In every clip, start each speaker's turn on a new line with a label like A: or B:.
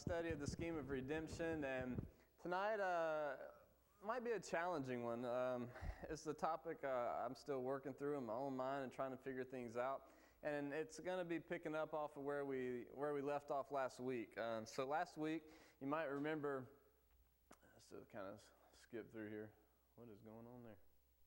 A: study of the scheme of redemption, and tonight might be a challenging one. It's the topic I'm still working through in my own mind and trying to figure things out, and it's going to be picking up off of where we left off last week. So last week, you might remember, let's just kind of skip through here. What is going on there?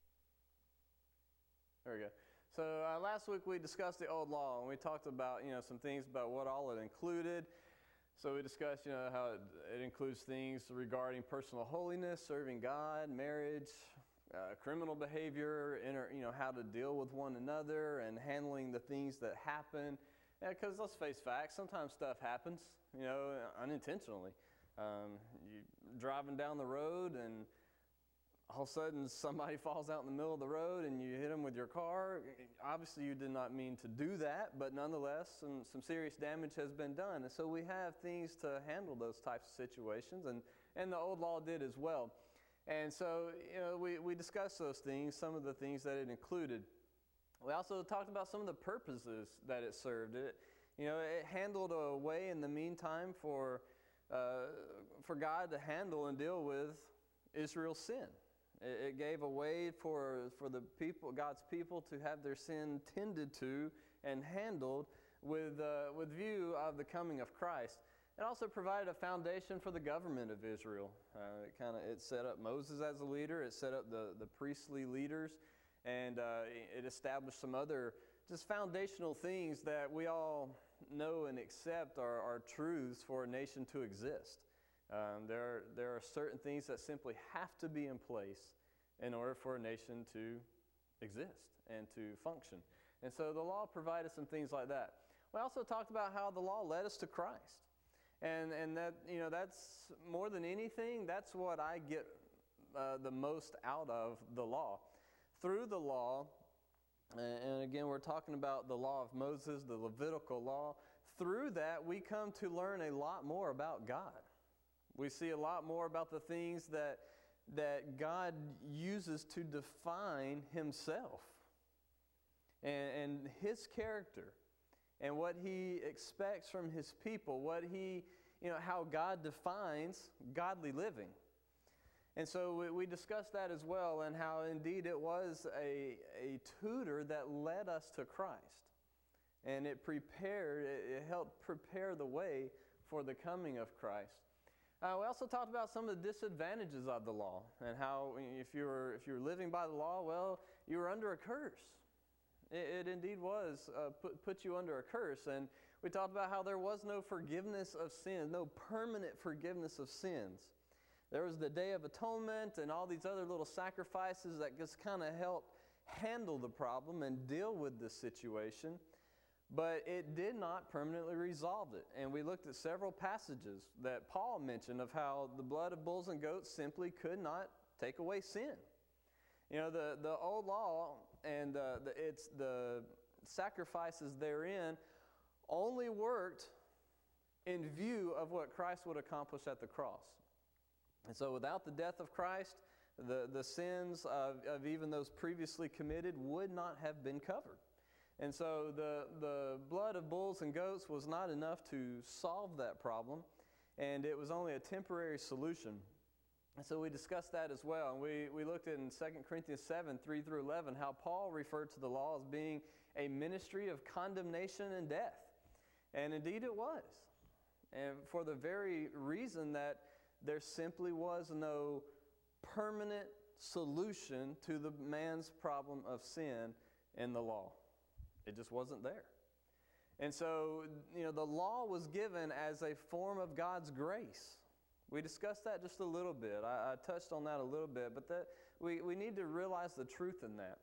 A: There we go. So last week we discussed the old law, and we talked about some things about what all it included. So we discussed how it includes things regarding personal holiness, serving God, marriage, criminal behavior, how to deal with one another, and handling the things that happen. Because let's face facts, sometimes stuff happens, unintentionally. You're driving down the road and all of a sudden somebody falls out in the middle of the road and you hit them with your car. Obviously you did not mean to do that, but nonetheless some serious damage has been done. And so we have things to handle those types of situations, and the old law did as well. And so we discussed those things, some of the things that it included. We also talked about some of the purposes that it served. It handled a way in the meantime for God to handle and deal with Israel's sin. It gave a way for the people, God's people, to have their sin tended to and handled with view of the coming of Christ. It also provided a foundation for the government of Israel. It set up Moses as a leader. It set up the priestly leaders, and it established some other just foundational things that we all know and accept are truths for a nation to exist. There are certain things that simply have to be in place in order for a nation to exist and to function. And so the law provided some things like that. We also talked about how the law led us to Christ. And that, that's more than anything, that's what I get the most out of the law. Through the law, and again, we're talking about the law of Moses, the Levitical law. Through that, we come to learn a lot more about God. We see a lot more about the things that God uses to define himself and his character and what he expects from his people, how God defines godly living. And so we discussed that as well, and how indeed it was a tutor that led us to Christ. And it helped prepare the way for the coming of Christ. We also talked about some of the disadvantages of the law, and how if you were living by the law, well, you were under a curse. It indeed was put you under a curse. And we talked about how there was no forgiveness of sins, no permanent forgiveness of sins. There was the Day of Atonement and all these other little sacrifices that just kind of helped handle the problem and deal with the situation. But it did not permanently resolve it. And we looked at several passages that Paul mentioned of how the blood of bulls and goats simply could not take away sin. The old law and the sacrifices therein only worked in view of what Christ would accomplish at the cross. And so without the death of Christ, the sins of even those previously committed would not have been covered. And so the blood of bulls and goats was not enough to solve that problem, and it was only a temporary solution. And so we discussed that as well. And we looked at in 2 Corinthians 7, 3 through 11, how Paul referred to the law as being a ministry of condemnation and death. And indeed it was. And for the very reason that there simply was no permanent solution to the man's problem of sin in the law. It just wasn't there. And so, the law was given as a form of God's grace. We discussed that just a little bit. I touched on that a little bit, but we need to realize the truth in that.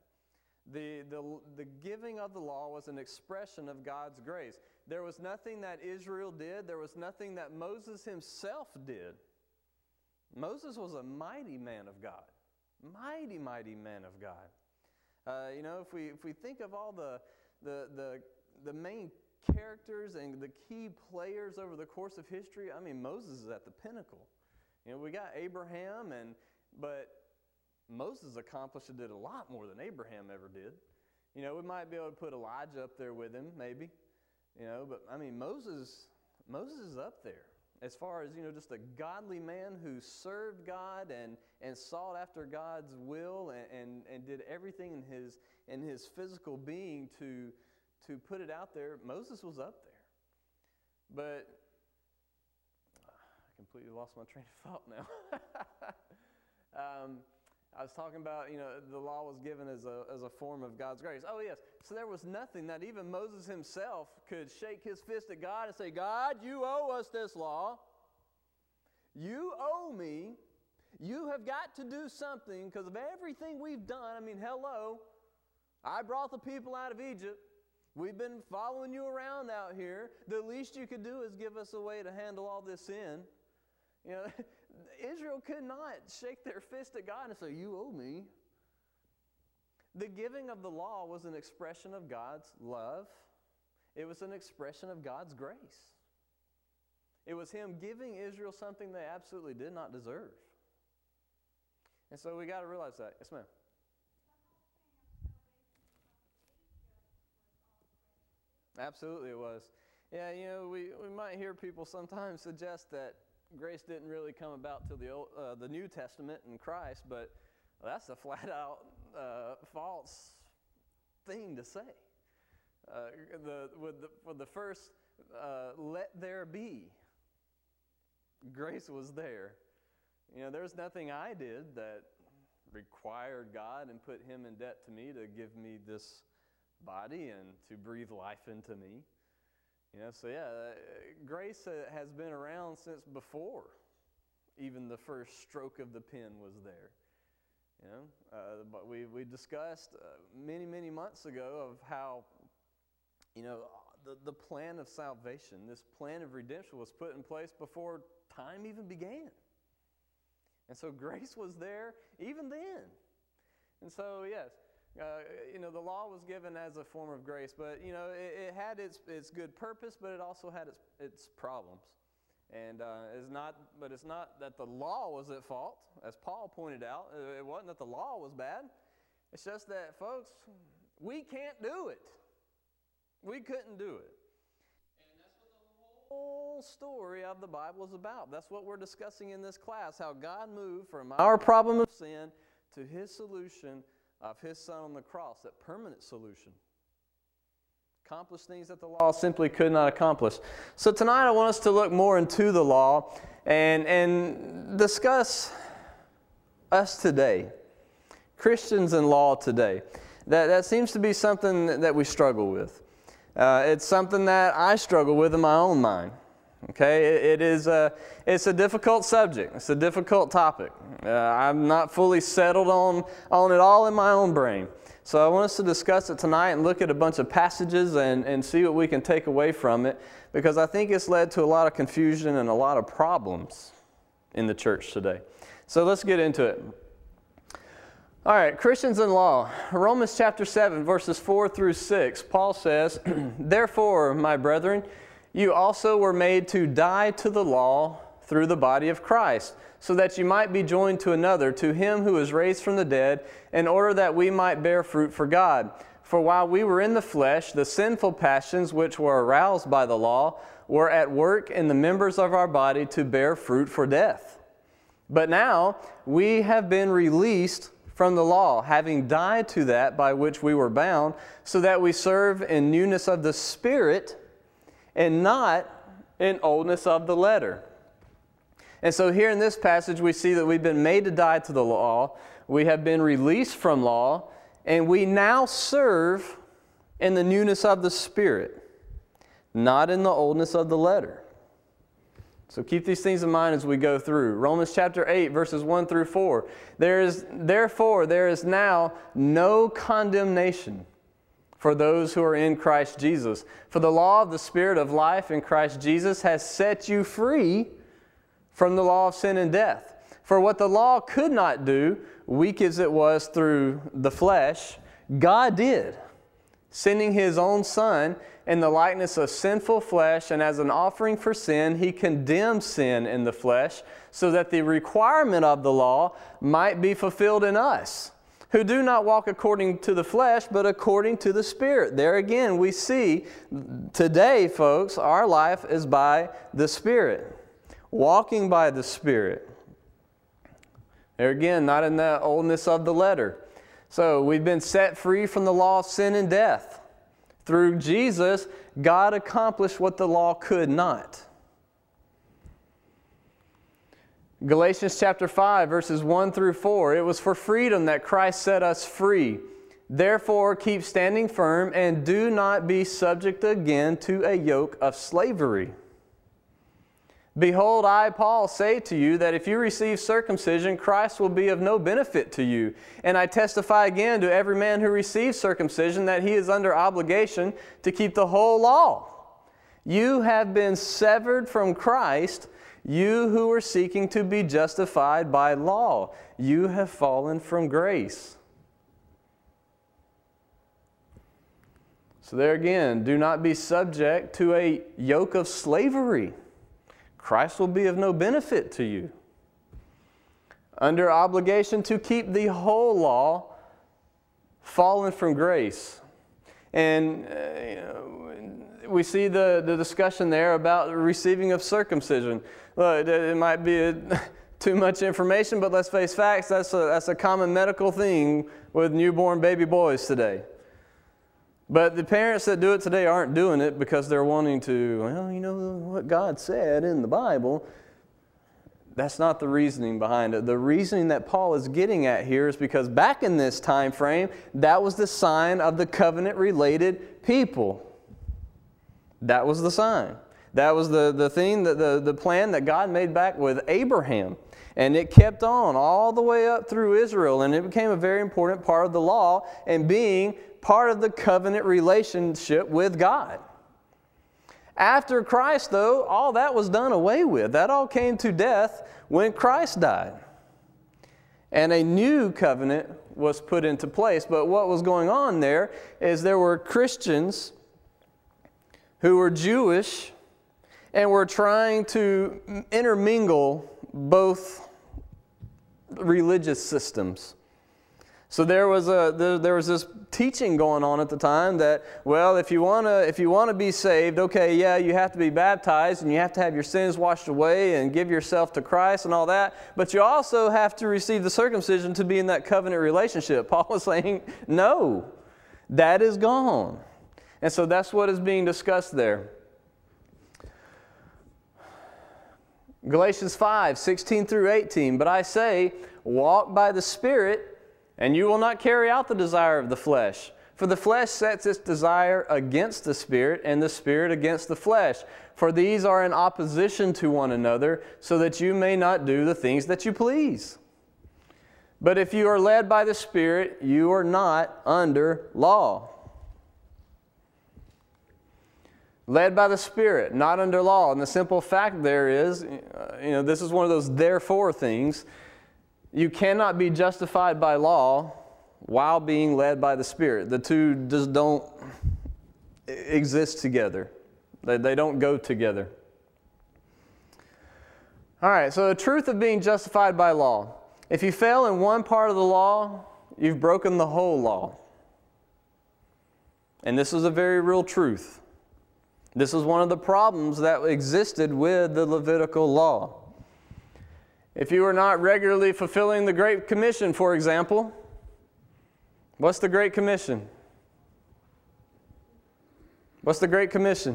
A: The giving of the law was an expression of God's grace. There was nothing that Israel did. There was nothing that Moses himself did. Moses was a mighty man of God. Mighty, mighty man of God. If we think of all the main characters and the key players over the course of history, Moses is at the pinnacle. We got Abraham, but Moses accomplished and did a lot more than Abraham ever did. We might be able to put Elijah up there with him, maybe. But Moses is up there. as far as, just a godly man who served God and sought after God's will and did everything in his physical being to put it out there, Moses was up there. But I completely lost my train of thought now. I was talking about, the law was given as a form of God's grace. Oh, yes. So there was nothing that even Moses himself could shake his fist at God and say, God, you owe us this law. You owe me. You have got to do something because of everything we've done. I mean, hello. I brought the people out of Egypt. We've been following you around out here. The least you could do is give us a way to handle all this sin. Israel could not shake their fist at God and say, you owe me. The giving of the law was an expression of God's love. It was an expression of God's grace. It was Him giving Israel something they absolutely did not deserve. And so we got to realize that. Yes, ma'am. Absolutely it was. Yeah, we might hear people sometimes suggest that grace didn't really come about till the New Testament in Christ, but that's a flat-out false thing to say. For the first, let there be, grace was there. There's nothing I did that required God and put Him in debt to me to give me this body and to breathe life into me. Grace has been around since before even the first stroke of the pen was there. But we discussed many months ago of how, the plan of salvation, this plan of redemption was put in place before time even began. And so grace was there even then. And so, yes, the law was given as a form of grace, but, it had its good purpose, but it also had its problems. And it's not that the law was at fault, as Paul pointed out. It wasn't that the law was bad. It's just that, folks, we can't do it. We couldn't do it. And that's what the whole story of the Bible is about. That's what we're discussing in this class, how God moved from our problem of sin to His solution of His Son on the cross, that permanent solution. Accomplish things that the law simply could not accomplish. So tonight I want us to look more into the law and discuss us today, Christians in law today. That seems to be something that we struggle with. It's something that I struggle with in my own mind. Okay, it's a difficult subject. It's a difficult topic. I'm not fully settled on it all in my own brain. So I want us to discuss it tonight and look at a bunch of passages and see what we can take away from it, because I think it's led to a lot of confusion and a lot of problems in the church today. So let's get into it. All right, Christians in law. Romans chapter 7, verses 4 through 6, Paul says, Therefore, my brethren, you also were made to die to the law through the body of Christ, so that you might be joined to another, to Him who is raised from the dead, in order that we might bear fruit for God. For while we were in the flesh, the sinful passions which were aroused by the law were at work in the members of our body to bear fruit for death. But now we have been released from the law, having died to that by which we were bound, so that we serve in newness of the Spirit and not in oldness of the letter. And so here in this passage we see that we've been made to die to the law, we have been released from law, and we now serve in the newness of the Spirit, not in the oldness of the letter. So keep these things in mind as we go through. Romans chapter 8, verses 1 through 4. Therefore, there is now no condemnation for those who are in Christ Jesus. For the law of the Spirit of life in Christ Jesus has set you free from the law of sin and death. For what the law could not do, weak as it was through the flesh, God did, sending His own Son in the likeness of sinful flesh, and as an offering for sin, He condemned sin in the flesh, so that the requirement of the law might be fulfilled in us, who do not walk according to the flesh, but according to the Spirit. There again, we see today, folks, our life is by the Spirit. walking by the Spirit. There again, not in the oldness of the letter. So we've been set free from the law of sin and death. Through Jesus, God accomplished what the law could not. Galatians chapter 5, verses 1 through 4. It was for freedom that Christ set us free. Therefore, keep standing firm and do not be subject again to a yoke of slavery. Behold, I, Paul, say to you that if you receive circumcision, Christ will be of no benefit to you. And I testify again to every man who receives circumcision that he is under obligation to keep the whole law. You have been severed from Christ, you who were seeking to be justified by law. You have fallen from grace. So there again, do not be subject to a yoke of slavery. Christ will be of no benefit to you. Under obligation to keep the whole law, fallen from grace. And we see the discussion there about the receiving of circumcision. Look, it might be too much information, but let's face facts, that's a common medical thing with newborn baby boys today. But the parents that do it today aren't doing it because they're wanting to, well, you know what God said in the Bible. That's not the reasoning behind it. The reasoning that Paul is getting at here is because back in this time frame, that was the sign of the covenant-related people. That was the sign. That was the thing, the plan that God made back with Abraham. And it kept on all the way up through Israel, and it became a very important part of the law and being part of the covenant relationship with God. After Christ, though, all that was done away with. That all came to death when Christ died. And a new covenant was put into place. But what was going on there is there were Christians who were Jewish and were trying to intermingle both religious systems. So there was this teaching going on at the time that, well, if you want to be saved, okay, yeah, you have to be baptized and you have to have your sins washed away and give yourself to Christ and all that, but you also have to receive the circumcision to be in that covenant relationship. Paul was saying, no, that is gone. And so that's what is being discussed there. Galatians 5, 16 through 18, but I say, walk by the Spirit, and you will not carry out the desire of the flesh. For the flesh sets its desire against the Spirit, and the Spirit against the flesh. For these are in opposition to one another, so that you may not do the things that you please. But if you are led by the Spirit, you are not under law. Led by the Spirit, not under law. And the simple fact there is, this is one of those therefore things. You cannot be justified by law while being led by the Spirit. The two just don't exist together. They don't go together. All right, so the truth of being justified by law. If you fail in one part of the law, you've broken the whole law. And this is a very real truth. This is one of the problems that existed with the Levitical law. If you are not regularly fulfilling the Great Commission, for example, what's the Great Commission? What's the Great Commission?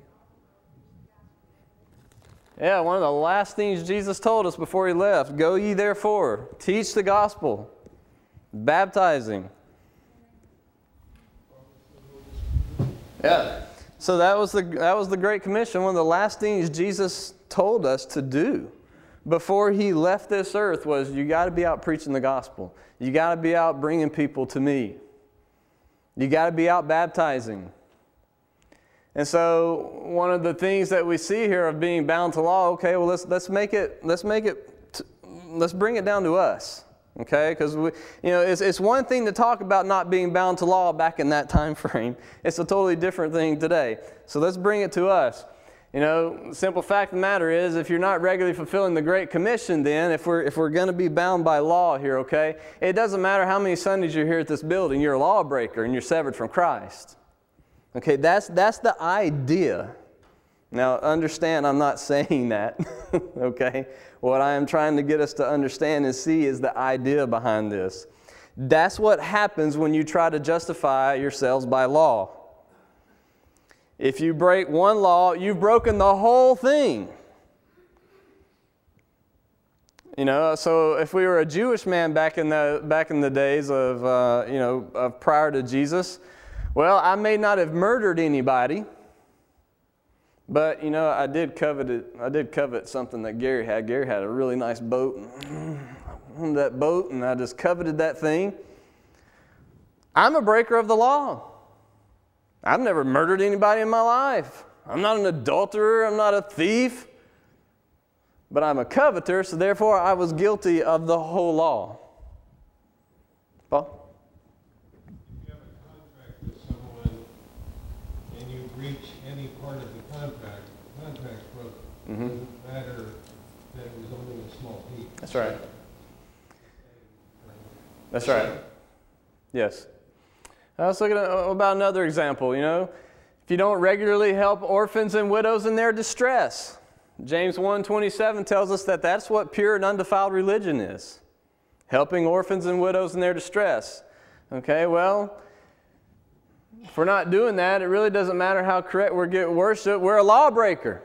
A: Yeah, one of the last things Jesus told us before he left, go ye therefore, teach the gospel, baptizing. Yeah. So that was the Great Commission. One of the last things Jesus told us to do before he left this earth was, you got to be out preaching the gospel. You got to be out bringing people to me. You got to be out baptizing. And so one of the things that we see here of being bound to law, okay, well let's bring it down to us. Okay, because it's one thing to talk about not being bound to law back in that time frame. It's a totally different thing today. So let's bring it to us. Simple fact of the matter is, if you're not regularly fulfilling the Great Commission, then if we're going to be bound by law here, okay, it doesn't matter how many Sundays you're here at this building. You're a lawbreaker and you're severed from Christ. Okay, that's the idea Now, understand, I'm not saying that, okay? What I am trying to get us to understand and see is the idea behind this. That's what happens when you try to justify yourselves by law. If you break one law, you've broken the whole thing. You know, so if we were a Jewish man back in the days of of prior to Jesus, well, I may not have murdered anybody, but you know, I did covet something that Gary had. Gary had a really nice boat, and that boat, and I just coveted that thing. I'm a breaker of the law. I've never murdered anybody in my life. I'm not an adulterer. I'm not a thief. But I'm a coveter, so therefore I was guilty of the whole law. Paul?
B: If you have a contract with someone and you breach any part of the contract's broken.
A: Mm-hmm.
B: It doesn't matter that it was only a small piece.
A: That's right. That's right. Yes. I was looking about another example, you know. If you don't regularly help orphans and widows in their distress, James 1:27 tells us that that's what pure and undefiled religion is. Helping orphans and widows in their distress. Okay, well, if we're not doing that, it really doesn't matter how correct we're getting worship. We're a lawbreaker.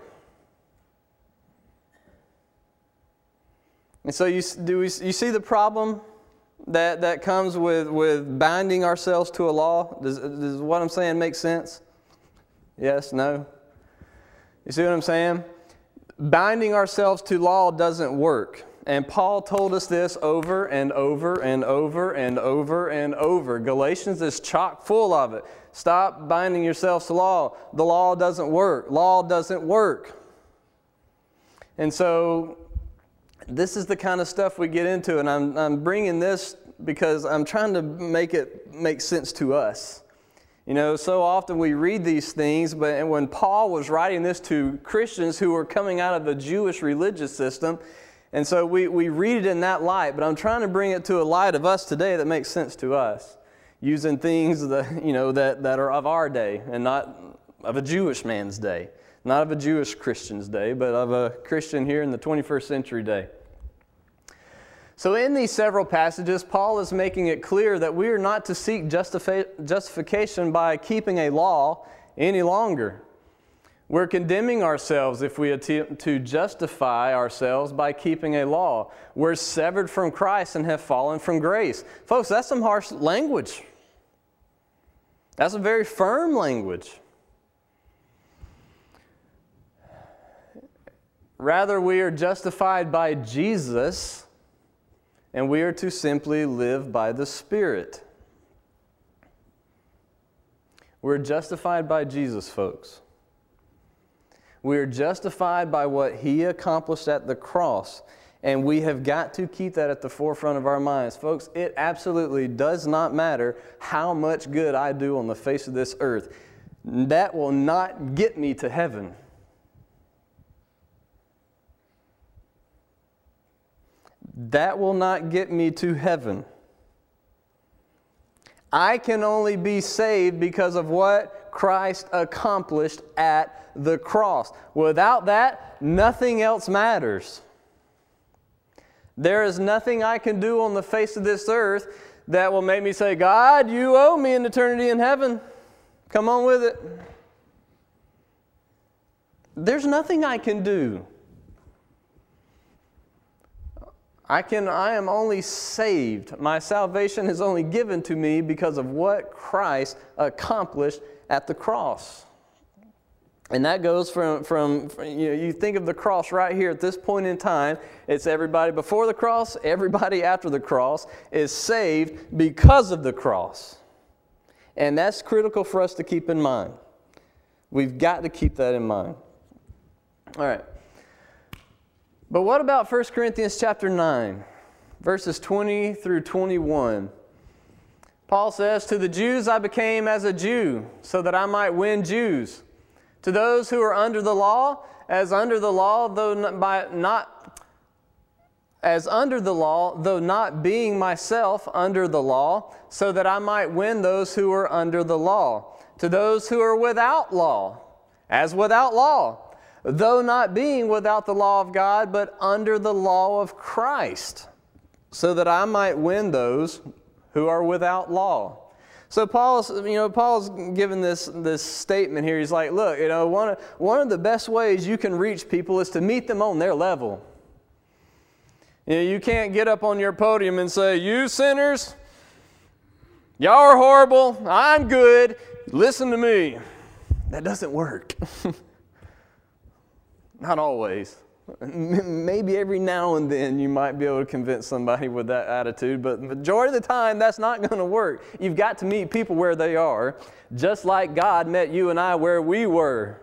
A: And so you see the problem that comes with binding ourselves to a law? Does what I'm saying make sense? Yes? No? You see what I'm saying? Binding ourselves to law doesn't work. And Paul told us this over and over and over and over and over. Galatians is chock full of it. Stop binding yourselves to law. The law doesn't work. Law doesn't work. And so this is the kind of stuff we get into, and I'm bringing this because I'm trying to make it make sense to us. You know, so often we read these things, but when Paul was writing this to Christians who were coming out of the Jewish religious system, and so we read it in that light, but I'm trying to bring it to a light of us today that makes sense to us, using things that are of our day and not of a Jewish man's day, not of a Jewish Christian's day, but of a Christian here in the 21st century day. So in these several passages, Paul is making it clear that we are not to seek justification by keeping a law any longer. We're condemning ourselves if we attempt to justify ourselves by keeping a law. We're severed from Christ and have fallen from grace. Folks, that's some harsh language. That's a very firm language. Rather, we are justified by Jesus, and we are to simply live by the Spirit. We're justified by Jesus, folks. We are justified by what He accomplished at the cross, and we have got to keep that at the forefront of our minds. Folks, it absolutely does not matter how much good I do on the face of this earth. That will not get me to heaven. That will not get me to heaven. I can only be saved because of what Christ accomplished at the cross. Without that, nothing else matters. There is nothing I can do on the face of this earth that will make me say, God, you owe me an eternity in heaven. Come on with it. There's nothing I can do. I am only saved. My salvation is only given to me because of what Christ accomplished at the cross. And that goes from you think of the cross right here at this point in time. It's everybody before the cross, everybody after the cross is saved because of the cross. And that's critical for us to keep in mind. We've got to keep that in mind. All right. But what about 1 Corinthians chapter 9, verses 20 through 21? Paul says, "To the Jews I became as a Jew, so that I might win Jews. To those who are under the law, as under the law, though not being myself under the law, so that I might win those who are under the law. To those who are without law, as without law, though not being without the law of God, but under the law of Christ, so that I might win those who are without law. So Paul's given this statement here. He's like, look, one of the best ways you can reach people is to meet them on their level. You can't get up on your podium and say, you sinners, y'all are horrible, I'm good, listen to me. That doesn't work. Not always. Maybe every now and then you might be able to convince somebody with that attitude, but the majority of the time that's not going to work. You've got to meet people where they are, just like God met you and I where we were.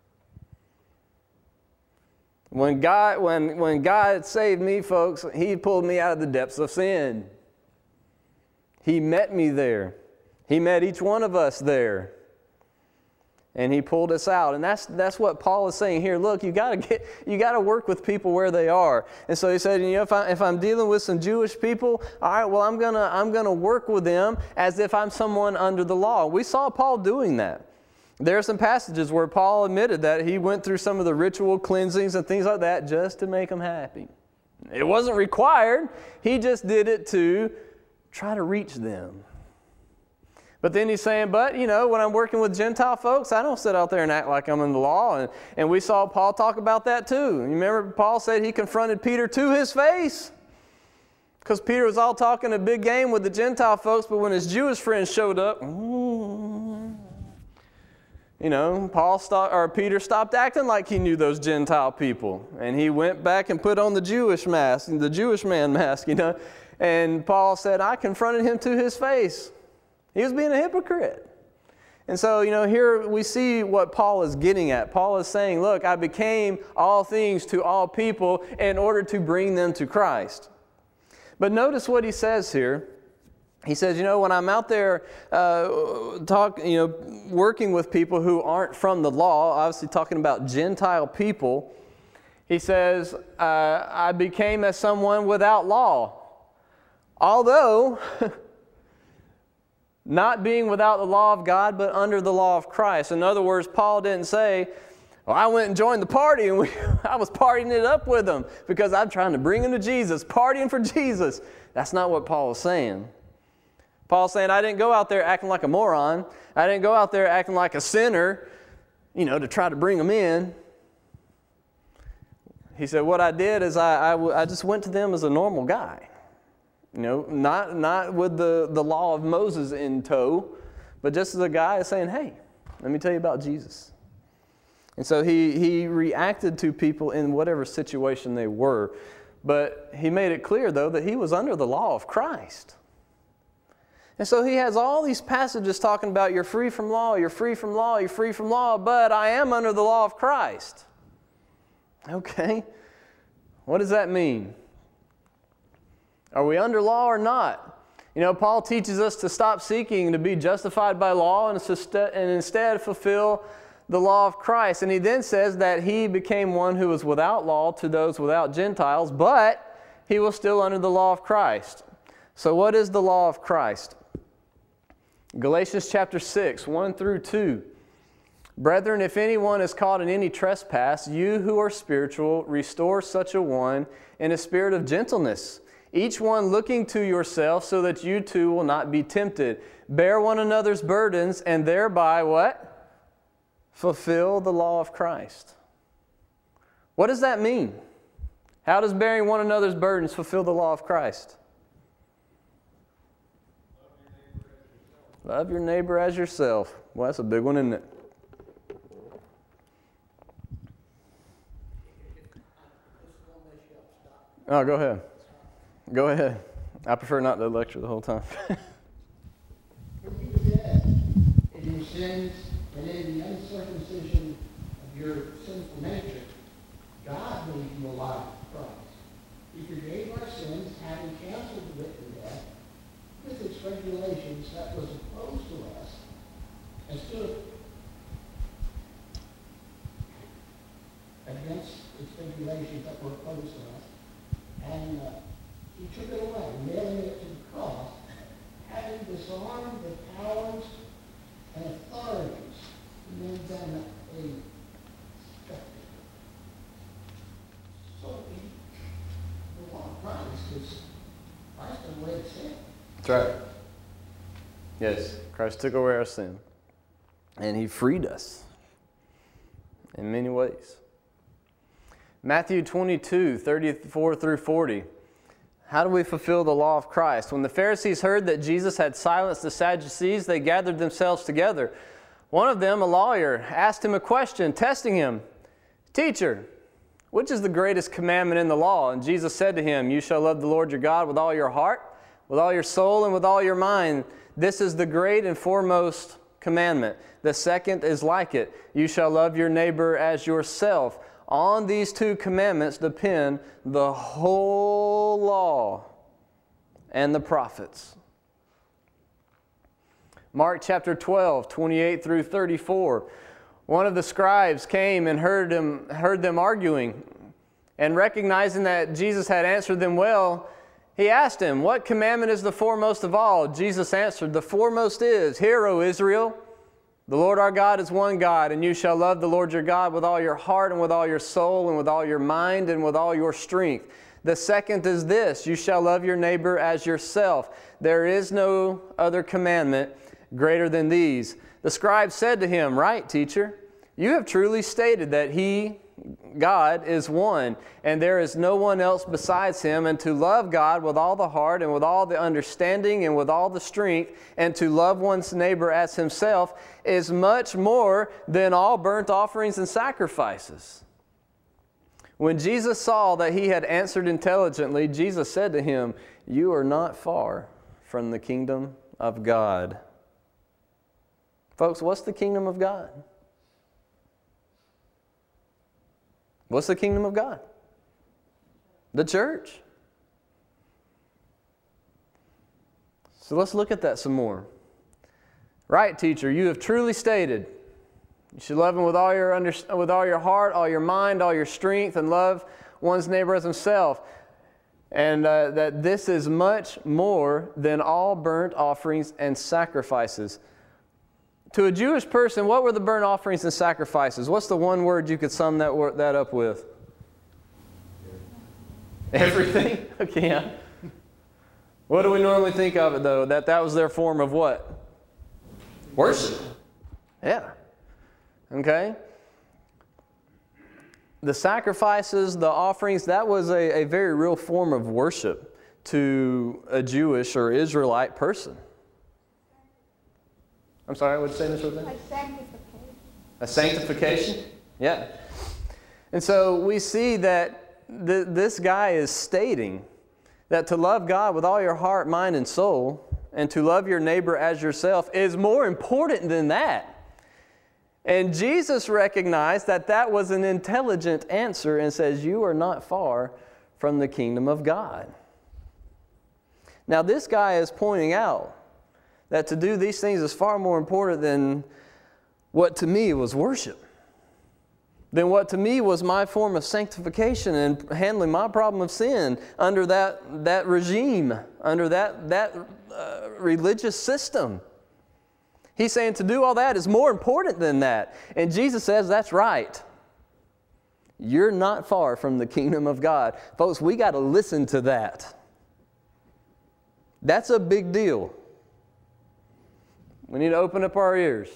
A: When God saved me, folks, He pulled me out of the depths of sin. He met me there. He met each one of us there. And He pulled us out. And that's what Paul is saying here. Look, you got to work with people where they are. And so he said, if I'm dealing with some Jewish people, all right, well, I'm gonna work with them as if I'm someone under the law. We saw Paul doing that. There are some passages where Paul admitted that he went through some of the ritual cleansings and things like that just to make them happy. It wasn't required. He just did it to try to reach them. But then he's saying, but, when I'm working with Gentile folks, I don't sit out there and act like I'm in the law. And we saw Paul talk about that too. You remember Paul said he confronted Peter to his face. Because Peter was all talking a big game with the Gentile folks, but when his Jewish friends showed up, Peter stopped acting like he knew those Gentile people. And he went back and put on the Jewish mask, the Jewish man mask, And Paul said, I confronted him to his face. He was being a hypocrite. And so, here we see what Paul is getting at. Paul is saying, look, I became all things to all people in order to bring them to Christ. But notice what he says here. He says, when I'm out there working with people who aren't from the law, obviously talking about Gentile people, he says, I became as someone without law. Although not being without the law of God, but under the law of Christ. In other words, Paul didn't say, well, I went and joined the party and I was partying it up with them because I'm trying to bring them to Jesus, partying for Jesus. That's not what Paul is saying. Paul's saying, I didn't go out there acting like a moron. I didn't go out there acting like a sinner, to try to bring them in. He said, what I did is I just went to them as a normal guy. Not with the law of Moses in tow, but just as a guy saying, hey, let me tell you about Jesus. And so he reacted to people in whatever situation they were. But he made it clear, though, that he was under the law of Christ. And so he has all these passages talking about you're free from law, you're free from law, you're free from law, but I am under the law of Christ. Okay, what does that mean? Are we under law or not? Paul teaches us to stop seeking to be justified by law and instead fulfill the law of Christ. And he then says that he became one who was without law to those without Gentiles, but he was still under the law of Christ. So what is the law of Christ? Galatians chapter 6, 1 through 2. Brethren, if anyone is caught in any trespass, you who are spiritual, restore such a one in a spirit of gentleness, each one looking to yourself so that you too will not be tempted. Bear one another's burdens and thereby what? Fulfill the law of Christ. What does that mean? How does bearing one another's burdens fulfill the law of Christ? Love your neighbor as yourself. Well, that's a big one, isn't it? Oh, go ahead. Go ahead. I prefer not to lecture the whole time.
C: For you dead in your sins and in the uncircumcision of your sinful nature, God made you alive with Christ. He forgave our sins, having canceled the written death with its regulations that was opposed to us, and stood against its regulations that were opposed to us, and he took it away, nailing it to the cross, having disarmed the powers and authorities, and made them a spectacle, because Christ took away the sin.
A: That's right. Yes, Christ took away our sin. And He freed us in many ways. Matthew 22, 34 through 40. How do we fulfill the law of Christ? When the Pharisees heard that Jesus had silenced the Sadducees, they gathered themselves together. One of them, a lawyer, asked him a question, testing him. Teacher, which is the greatest commandment in the law? And Jesus said to him, you shall love the Lord your God with all your heart, with all your soul, and with all your mind. This is the great and foremost commandment. The second is like it. You shall love your neighbor as yourself. On these two commandments depend the whole law and the prophets. Mark chapter 12, 28 through 34. One of the scribes came and heard them arguing, and recognizing that Jesus had answered them well, he asked him, what commandment is the foremost of all? Jesus answered, the foremost is, hear, O Israel, the Lord our God is one God, and you shall love the Lord your God with all your heart and with all your soul and with all your mind and with all your strength. The second is this, you shall love your neighbor as yourself. There is no other commandment greater than these. The scribe said to him, right, teacher, you have truly stated that He, God, is one, and there is no one else besides Him, and to love God with all the heart and with all the understanding and with all the strength, and to love one's neighbor as himself is much more than all burnt offerings and sacrifices. When Jesus saw that he had answered intelligently, Jesus said to him, you are not far from the kingdom of God. Folks, what's the kingdom of God? What's the kingdom of God? The church. So let's look at that some more. Right, teacher, you have truly stated you should love Him with all your heart, all your mind, all your strength, and love one's neighbor as himself. And that this is much more than all burnt offerings and sacrifices. To a Jewish person, what were the burnt offerings and sacrifices? What's the one word you could sum that up with? Everything? Okay, yeah. What do we normally think of it, though? That was their form of what? Worship. Yeah. Okay? The sacrifices, the offerings, that was a very real form of worship to a Jewish or Israelite person. I'm sorry, what did you say, Ms. Roseanne? A sanctification? Yeah. And so we see that this guy is stating that to love God with all your heart, mind, and soul, and to love your neighbor as yourself is more important than that. And Jesus recognized that that was an intelligent answer and says, you are not far from the kingdom of God. Now this guy is pointing out that to do these things is far more important than what to me was worship. Than what to me was my form of sanctification and handling my problem of sin under that regime, under that religious system. He's saying to do all that is more important than that. And Jesus says that's right. You're not far from the kingdom of God. Folks, we got to listen to that. That's a big deal. We need to open up our ears.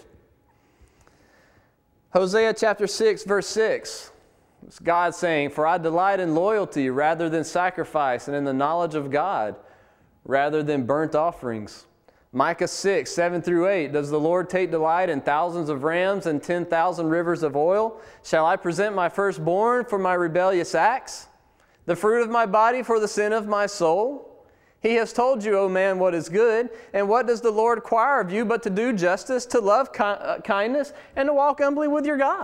A: Hosea chapter 6, verse 6. It's God saying, for I delight in loyalty rather than sacrifice, and in the knowledge of God rather than burnt offerings. Micah 6, 7 through 8. Does the Lord take delight in thousands of rams and 10,000 rivers of oil? Shall I present my firstborn for my rebellious acts, the fruit of my body for the sin of my soul? He has told you, O man, what is good, and what does the Lord require of you but to do justice, to love kindness, and to walk humbly with your God?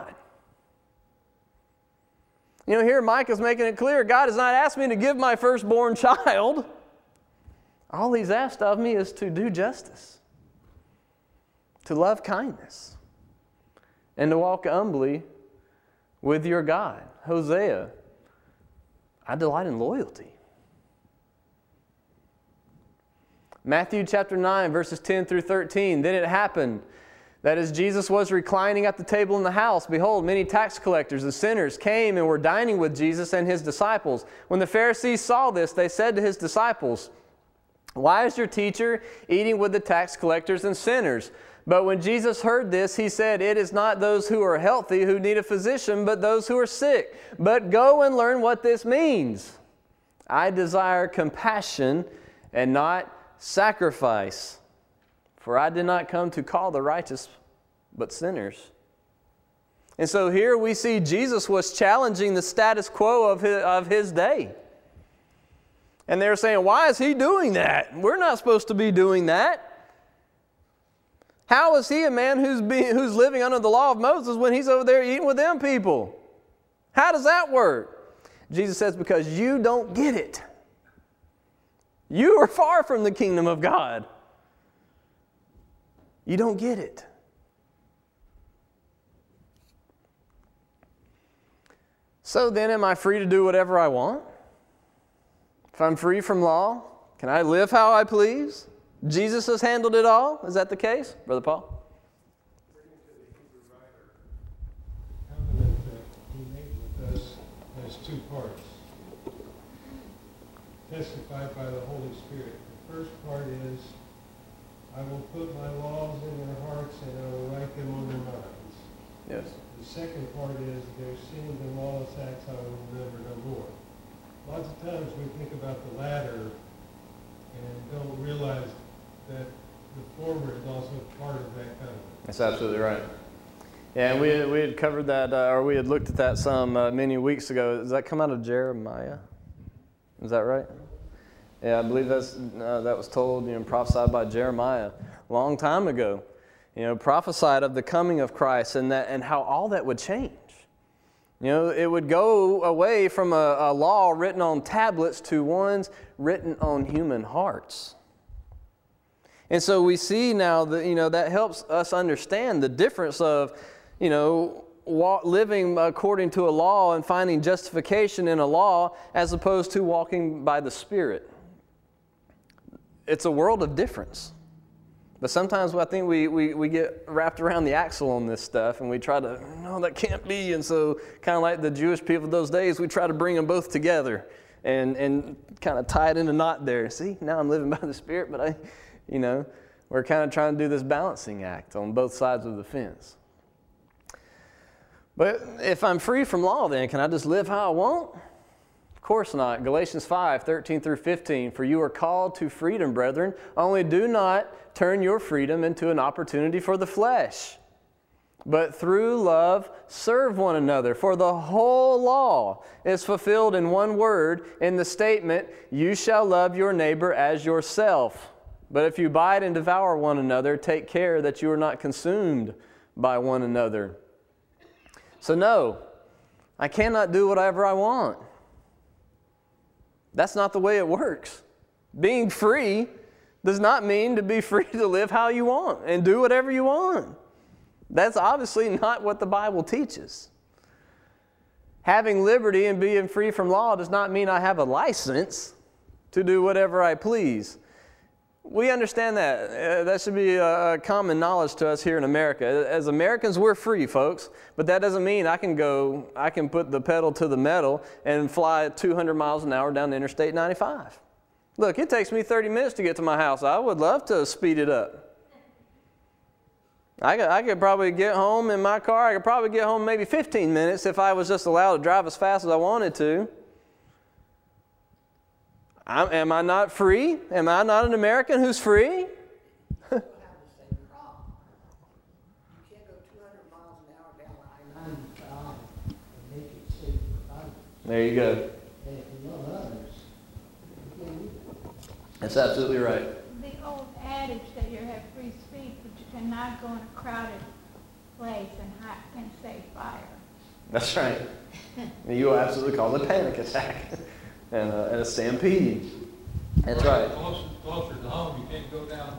A: You know, here Micah's making it clear, God has not asked me to give my firstborn child. All He's asked of me is to do justice, to love kindness, and to walk humbly with your God. Hosea, I delight in loyalty. Matthew chapter 9, verses 10 through 13. Then it happened That as Jesus was reclining at the table in the house, behold, many tax collectors and sinners came and were dining with Jesus and his disciples. When the Pharisees saw this, they said to his disciples, "Why is your teacher eating with the tax collectors and sinners?" But when Jesus heard this, he said, "It is not those who are healthy who need a physician, but those who are sick. But go and learn what this means. I desire compassion and not sacrifice. For I did not come to call the righteous, but sinners." And so here we see Jesus was challenging the status quo of his day. And they're saying, why is he doing that? We're not supposed to be doing that. How is he a man who's living under the law of Moses when he's over there eating with them people? How does that work? Jesus says, because you don't get it. You are far from the kingdom of God. You don't get it. So then, am I free to do whatever I want? If I'm free from law, can I live how I please? Jesus has handled it all. Is that the case, Brother Paul?
B: According to the Hebrew writer, the covenant that he made with us has two parts, testified by the Holy Spirit. The first part is, I will put my laws in their hearts and I will write them on their minds.
A: Yes.
B: The second part is, their sins and lawless acts I will remember no more. Lots of times we think about the latter and don't realize that the former is also part of that covenant.
A: That's absolutely right. Yeah, and we had covered that, or we had looked at that some many weeks ago. Does that come out of Jeremiah? Is that right? Yeah, I believe that was told, prophesied by Jeremiah a long time ago. Prophesied of the coming of Christ and how all that would change. It would go away from a law written on tablets to ones written on human hearts. And so we see now that, that helps us understand the difference of, living according to a law and finding justification in a law as opposed to walking by the Spirit. It's a world of difference. But sometimes I think we get wrapped around the axle on this stuff and we try to, no, that can't be. And so kind of like the Jewish people of those days, we try to bring them both together and kind of tie it in a knot there. See, now I'm living by the Spirit, but we're kind of trying to do this balancing act on both sides of the fence. But if I'm free from law, then can I just live how I want? Of course not. Galatians 5:13 through 15. For you are called to freedom, brethren. Only do not turn your freedom into an opportunity for the flesh, but through love serve one another. For the whole law is fulfilled in one word, in the statement, you shall love your neighbor as yourself. But if you bite and devour one another, take care that you are not consumed by one another. So no, I cannot do whatever I want. That's not the way it works. Being free does not mean to be free to live how you want and do whatever you want. That's obviously not what the Bible teaches. Having liberty and being free from law does not mean I have a license to do whatever I please. We understand that. That should be a common knowledge to us here in America. As Americans, we're free, folks. But that doesn't mean I can put the pedal to the metal and fly 200 miles an hour down Interstate 95. Look, it takes me 30 minutes to get to my house. I would love to speed it up. I could probably get home in my car. I could probably get home maybe 15 minutes if I was just allowed to drive as fast as I wanted to. Am I not free? Am I not an American who's free?
C: You have the same problem. You can't go 200 miles an hour down I-95 and make it safe for others.
A: There you go.
C: And if you love others, you can't do that.
A: That's absolutely right.
D: The old adage that you have free speech, but you cannot go in a crowded place and say fire.
A: That's right. You will absolutely call it a panic attack and a stampede. That's right.
E: Closer to home, you can't go down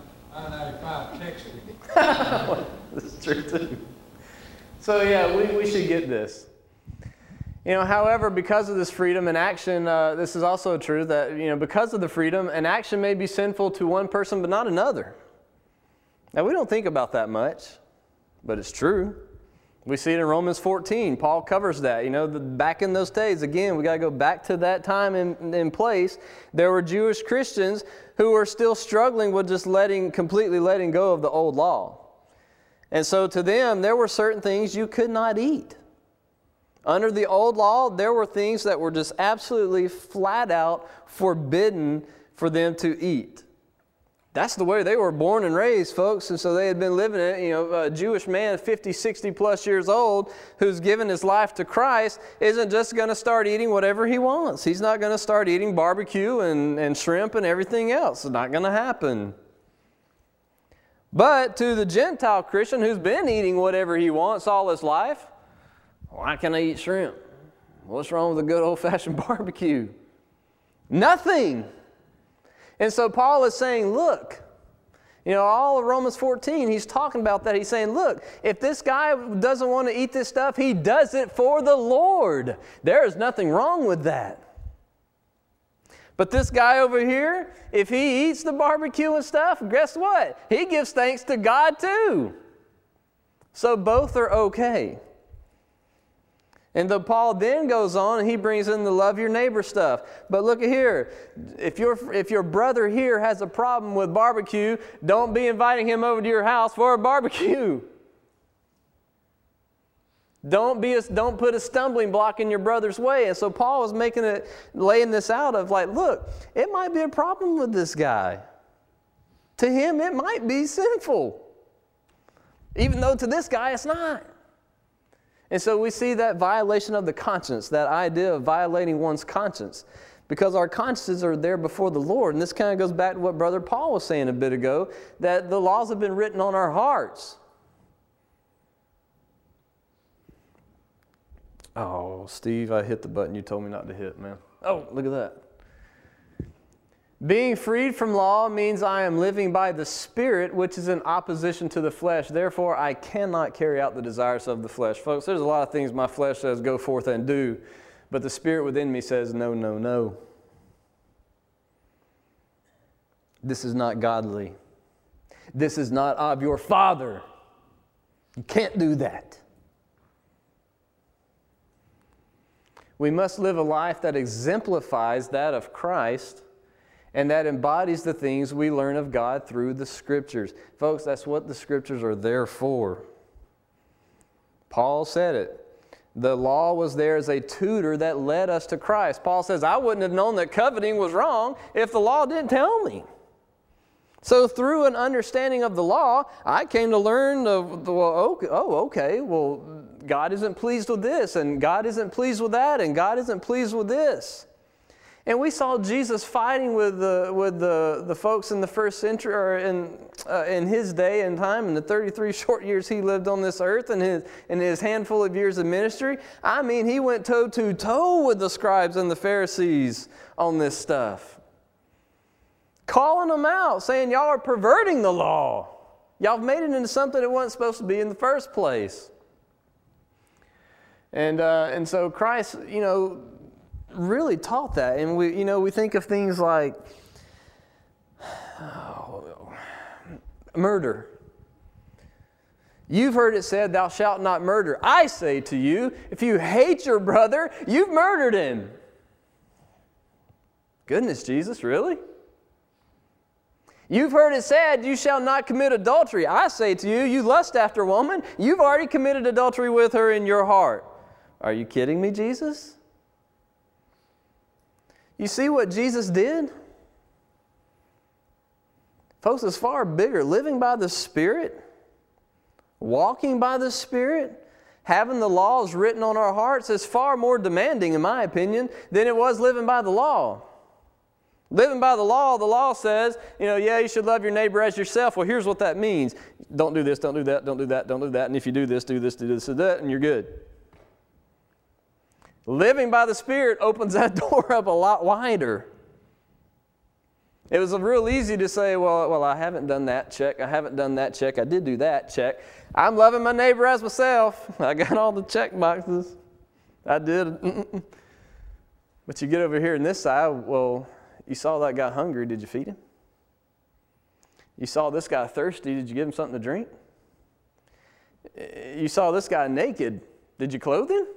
E: I-95 texting.
A: That's true too. So yeah, we should get this. However, because of this freedom and action, this is also true that, because of the freedom, an action may be sinful to one person but not another. Now, we don't think about that much. but it's true. We see it in Romans 14. Paul covers that. Back in those days, again, we got to go back to that time and place. There were Jewish Christians who were still struggling with just completely letting go of the old law. And so to them, there were certain things you could not eat. Under the old law, there were things that were just absolutely flat out forbidden for them to eat. That's the way they were born and raised, folks. And so they had been living it. A Jewish man, 50, 60 plus years old, who's given his life to Christ, isn't just going to start eating whatever he wants. He's not going to start eating barbecue and shrimp and everything else. It's not going to happen. But to the Gentile Christian who's been eating whatever he wants all his life, why can't I eat shrimp? What's wrong with a good old-fashioned barbecue? Nothing. And so Paul is saying, look, all of Romans 14, he's talking about that. He's saying, look, if this guy doesn't want to eat this stuff, he does it for the Lord. There is nothing wrong with that. But this guy over here, if he eats the barbecue and stuff, guess what? He gives thanks to God too. So both are okay. And Paul then goes on and he brings in the love your neighbor stuff. But look at here. If your brother here has a problem with barbecue, don't be inviting him over to your house for a barbecue. Don't put a stumbling block in your brother's way. And so Paul is laying this out of like, look, it might be a problem with this guy. To him, it might be sinful. Even though to this guy, it's not. And so we see that violation of the conscience, that idea of violating one's conscience, because our consciences are there before the Lord. And this kind of goes back to what Brother Paul was saying a bit ago, that the laws have been written on our hearts. Oh, Steve, I hit the button you told me not to hit, man. Oh, look at that. Being freed from law means I am living by the Spirit, which is in opposition to the flesh. Therefore, I cannot carry out the desires of the flesh. Folks, there's a lot of things my flesh says go forth and do, but the Spirit within me says no, no, no. This is not godly. This is not of your Father. You can't do that. We must live a life that exemplifies that of Christ and that embodies the things we learn of God through the Scriptures. Folks, that's what the Scriptures are there for. Paul said it. The law was there as a tutor that led us to Christ. Paul says, I wouldn't have known that coveting was wrong if the law didn't tell me. So through an understanding of the law, I came to learn, God isn't pleased with this, and God isn't pleased with that, and God isn't pleased with this. And we saw Jesus fighting with the folks in the first century, or in his day and time, in the 33 short years he lived on this earth, and in his handful of years of ministry. I mean, he went toe to toe with the scribes and the Pharisees on this stuff, calling them out, saying, y'all are perverting the law. Y'all have made it into something it wasn't supposed to be in the first place. And so Christ, really taught that. And we think of things like murder. You've heard it said, thou shalt not murder. I say to you, if you hate your brother, you've murdered him. Goodness, Jesus, really? You've heard it said, you shall not commit adultery. I say to you, you lust after a woman, you've already committed adultery with her in your heart. Are you kidding me, Jesus? You see what Jesus did? Folks, it's far bigger. Living by the Spirit, walking by the Spirit, having the laws written on our hearts is far more demanding, in my opinion, than it was living by the law. Living by the law says, you should love your neighbor as yourself. Well, here's what that means. Don't do this, don't do that, don't do that, don't do that. And if you do this, do this, do this, do that, and you're good. Living by the Spirit opens that door up a lot wider. It was real easy to say, well, I haven't done that, check. I haven't done that, check. I did do that, check. I'm loving my neighbor as myself. I got all the check boxes. I did. But you get over here on this side, well, you saw that guy hungry. Did you feed him? You saw this guy thirsty. Did you give him something to drink? You saw this guy naked. Did you clothe him?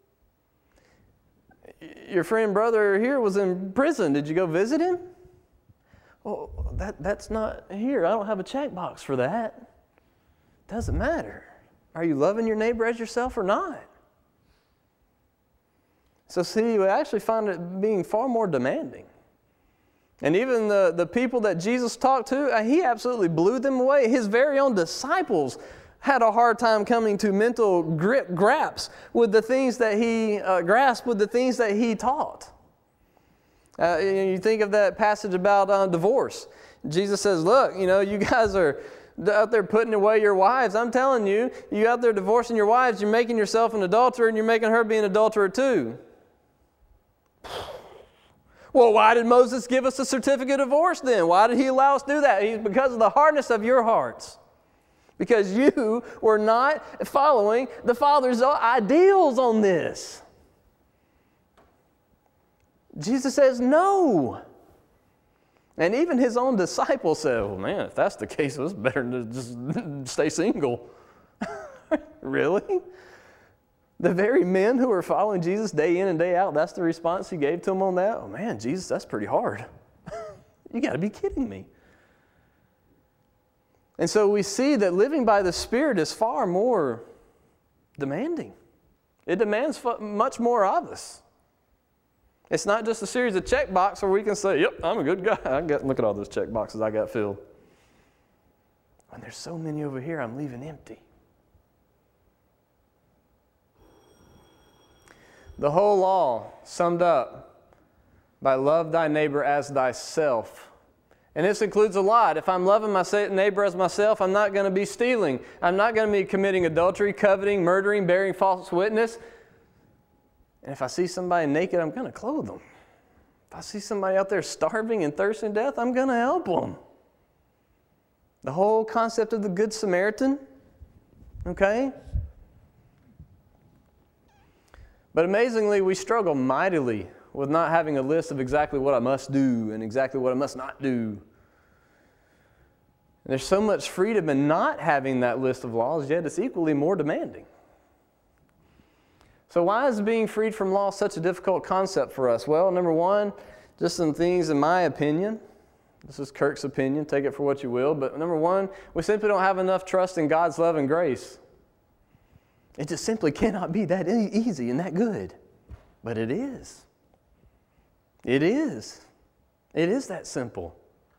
A: Your friend brother here was in prison. Did you go visit him? Well, that's not here. I don't have a checkbox for that. Doesn't matter. Are you loving your neighbor as yourself or not? So see, we actually find it being far more demanding. And even the people that Jesus talked to, he absolutely blew them away. His very own disciples had a hard time coming to mental grasp with the things that he taught. You think of that passage about divorce. Jesus says, look, you guys are out there putting away your wives. I'm telling you, you out there divorcing your wives, you're making yourself an adulterer and you're making her be an adulterer too. Well, why did Moses give us a certificate of divorce then? Why did he allow us to do that? Because of the hardness of your hearts. Because you were not following the Father's ideals on this. Jesus says no. And even his own disciples said, well, man, if that's the case, it's better to just stay single. Really? The very men who were following Jesus day in and day out, that's the response he gave to them on that? Oh man, Jesus, that's pretty hard. You got to be kidding me. And so we see that living by the Spirit is far more demanding. It demands much more of us. It's not just a series of check boxes where we can say, yep, I'm a good guy. Look at all those check boxes I got filled. When there's so many over here, I'm leaving empty. The whole law summed up by love thy neighbor as thyself. And this includes a lot. If I'm loving my neighbor as myself, I'm not going to be stealing. I'm not going to be committing adultery, coveting, murdering, bearing false witness. And if I see somebody naked, I'm going to clothe them. If I see somebody out there starving and thirsting to death, I'm going to help them. The whole concept of the Good Samaritan, okay? But amazingly, we struggle mightily with not having a list of exactly what I must do and exactly what I must not do. And there's so much freedom in not having that list of laws, yet it's equally more demanding. So why is being freed from law such a difficult concept for us? Well, number one, just some things in my opinion. This is Kirk's opinion, take it for what you will. But number one, we simply don't have enough trust in God's love and grace. It just simply cannot be that easy and that good. But it is. It is. It is that simple.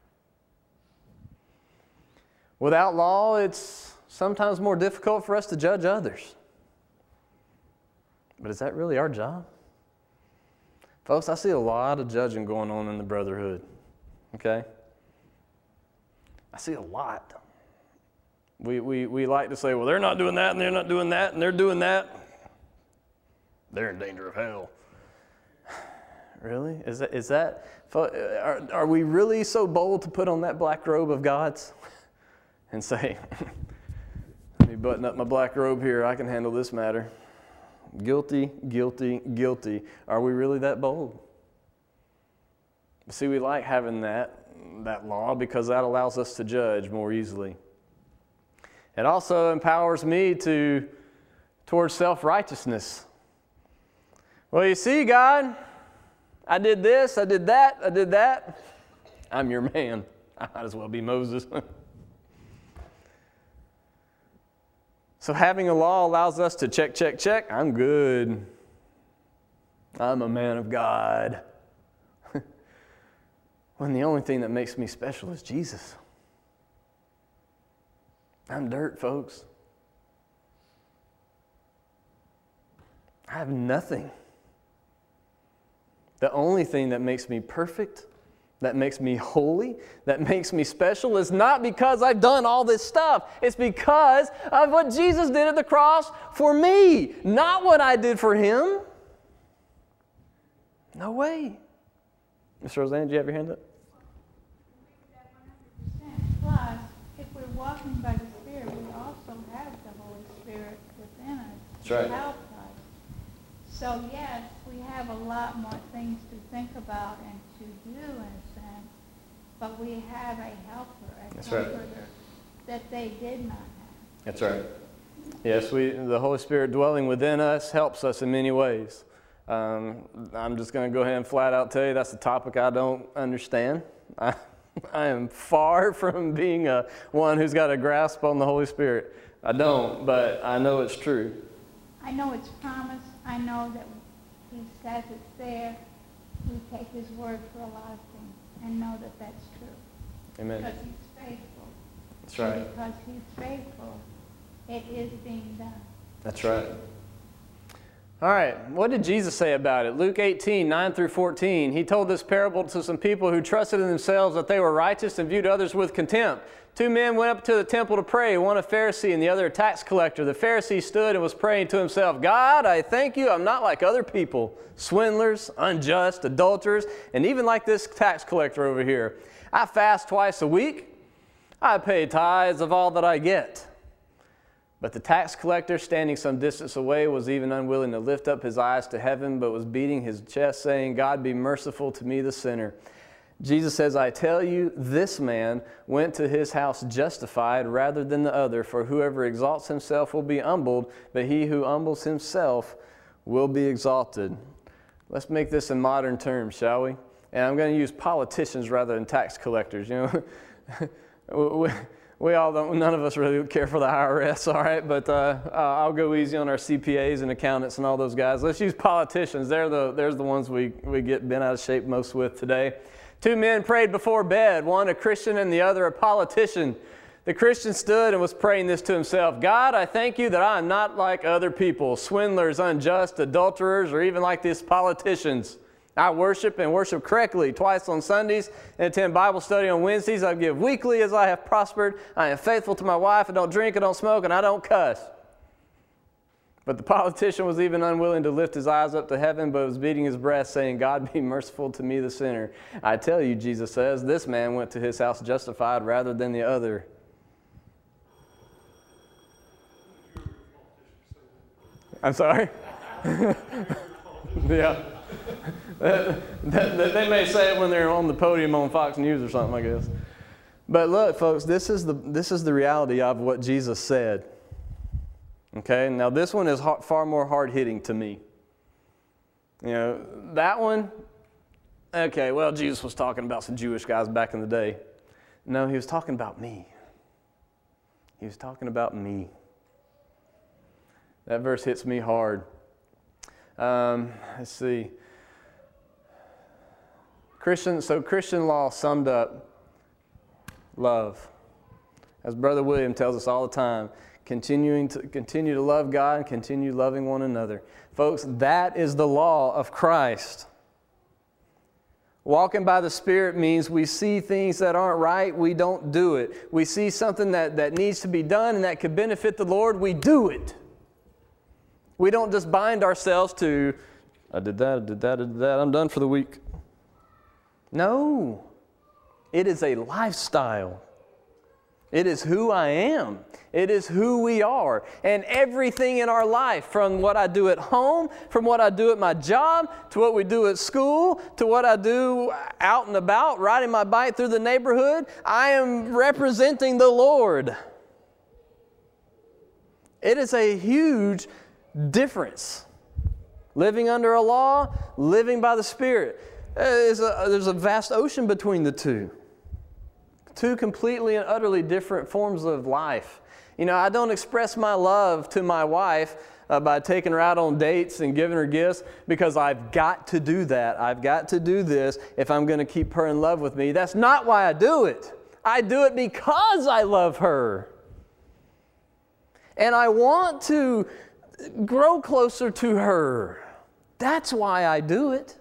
A: Without law, it's sometimes more difficult for us to judge others. But is that really our job? Folks, I see a lot of judging going on in the brotherhood. Okay? I see a lot. We like to say, well, they're not doing that, and they're not doing that, and they're doing that. They're in danger of hell. Really? Is that are we really so bold to put on that black robe of God's and say, let me button up my black robe here, I can handle this matter. Guilty, guilty, guilty. Are we really that bold? See, we like having that law because that allows us to judge more easily. It also empowers me towards self-righteousness. Well, you see, God, I did this, I did that, I did that. I'm your man. I might as well be Moses. So having a law allows us to check, check, check. I'm good. I'm a man of God. When the only thing that makes me special is Jesus. I'm dirt, folks. I have nothing. The only thing that makes me perfect, that makes me holy, that makes me special is not because I've done all this stuff. It's because of what Jesus did at the cross for me, not what I did for Him. No way. Miss Roseanne, do you have your hand up?
D: Plus, if we're walking by the Spirit, we also have the Holy Spirit within us to help us. So yes, we have a lot more things to think about and to do in a sense, but we have a helper, a comforter that they did not have.
A: That's right. Yes, the Holy Spirit dwelling within us helps us in many ways. I'm just going to go ahead and flat out tell you that's a topic I don't understand. I am far from being one who's got a grasp on the Holy Spirit. I don't, but I know it's true.
D: I know it's promised. I know that He says it's there. We take His word for a lot of things and know that that's true.
A: Amen.
D: Because He's faithful.
A: That's right.
D: And because He's faithful, it is being done.
A: That's right. All right, what did Jesus say about it? Luke 18, 9 through 14. He told this parable to some people who trusted in themselves that they were righteous and viewed others with contempt. 2 men went up to the temple to pray, one a Pharisee and the other a tax collector. The Pharisee stood and was praying to himself, God, I thank you, I'm not like other people, swindlers, unjust, adulterers, and even like this tax collector over here. I fast twice a week. I pay tithes of all that I get. But the tax collector, standing some distance away, was even unwilling to lift up his eyes to heaven, but was beating his chest, saying, God, be merciful to me, the sinner. Jesus says, I tell you, this man went to his house justified rather than the other, for whoever exalts himself will be humbled, but he who humbles himself will be exalted. Let's make this in modern terms, shall we? And I'm going to use politicians rather than tax collectors. You know, we all don't, none of us really care for the IRS, all right? But I'll go easy on our CPAs and accountants and all those guys. Let's use politicians. There's the ones we get bent out of shape most with today. 2 men prayed before bed, one a Christian and the other a politician. The Christian stood and was praying this to himself, God, I thank you that I am not like other people, swindlers, unjust, adulterers, or even like these politicians. I worship and worship correctly twice on Sundays and attend Bible study on Wednesdays. I give weekly as I have prospered. I am faithful to my wife. I don't drink, I don't smoke, and I don't cuss. But the politician was even unwilling to lift his eyes up to heaven, but was beating his breast, saying, God, be merciful to me, the sinner. I tell you, Jesus says, this man went to his house justified rather than the other. I'm sorry? Yeah. They may say it when they're on the podium on Fox News or something, I guess. But look, folks, this is the reality of what Jesus said. Okay, now this one is far more hard-hitting to me. You know, that one, okay, well, Jesus was talking about some Jewish guys back in the day. No, he was talking about me. He was talking about me. That verse hits me hard. Let's see. Christian law summed up love. As Brother William tells us all the time, continue to love God and continue loving one another. Folks, that is the law of Christ. Walking by the Spirit means we see things that aren't right, we don't do it. We see something that needs to be done and that could benefit the Lord, we do it. We don't just bind ourselves to, I did that, I'm done for the week. No. It is a lifestyle. It is who I am. It is who we are. And everything in our life, from what I do at home, from what I do at my job, to what we do at school, to what I do out and about, riding my bike through the neighborhood, I am representing the Lord. It is a huge difference. Living under a law, living by the Spirit. There's a vast ocean between the two. Two completely and utterly different forms of life. You know, I don't express my love to my wife by taking her out on dates and giving her gifts because I've got to do that. I've got to do this if I'm going to keep her in love with me. That's not why I do it. I do it because I love her. And I want to grow closer to her. That's why I do it.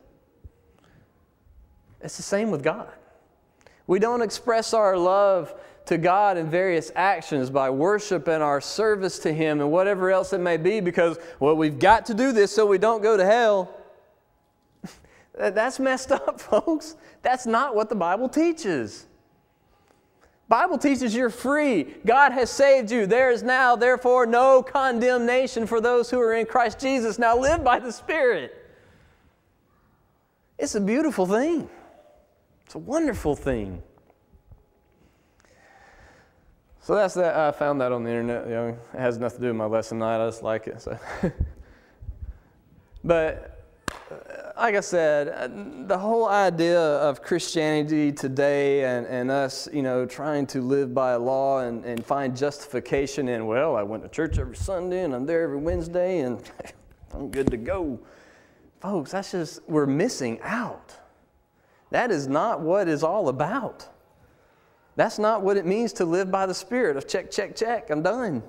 A: It's the same with God. We don't express our love to God in various actions by worship and our service to Him and whatever else it may be because, well, we've got to do this so we don't go to hell. That's messed up, folks. That's not what the Bible teaches. The Bible teaches you're free. God has saved you. There is now, therefore, no condemnation for those who are in Christ Jesus. Now live by the Spirit. It's a beautiful thing. It's a wonderful thing. So that's that. I found that on the internet. You know, it has nothing to do with my lesson tonight. I just like it. So. But like I said, the whole idea of Christianity today and us, you know, trying to live by a law and find justification in, well, I went to church every Sunday and I'm there every Wednesday and I'm good to go. Folks, that's just, we're missing out. That is not what it's all about. That's not what it means to live by the Spirit of check, check, check, I'm done.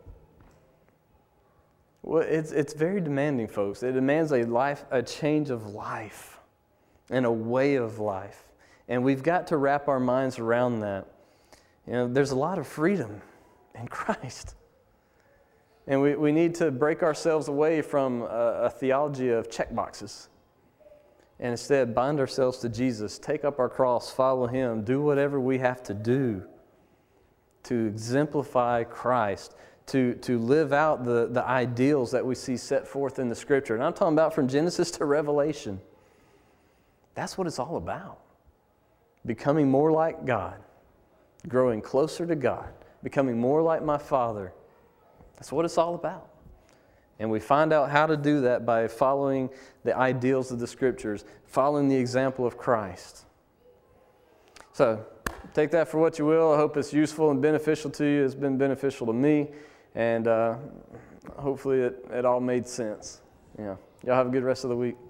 A: Well, it's very demanding, folks. It demands a change of life and a way of life. And we've got to wrap our minds around that. You know, there's a lot of freedom in Christ. And we need to break ourselves away from a theology of check boxes. And instead, bind ourselves to Jesus, take up our cross, follow Him, do whatever we have to do to exemplify Christ, to live out the ideals that we see set forth in the Scripture. And I'm talking about from Genesis to Revelation. That's what it's all about. Becoming more like God, growing closer to God, becoming more like my Father. That's what it's all about. And we find out how to do that by following the ideals of the Scriptures, following the example of Christ. So, take that for what you will. I hope it's useful and beneficial to you. It's been beneficial to me. And hopefully it all made sense. Yeah. Y'all have a good rest of the week.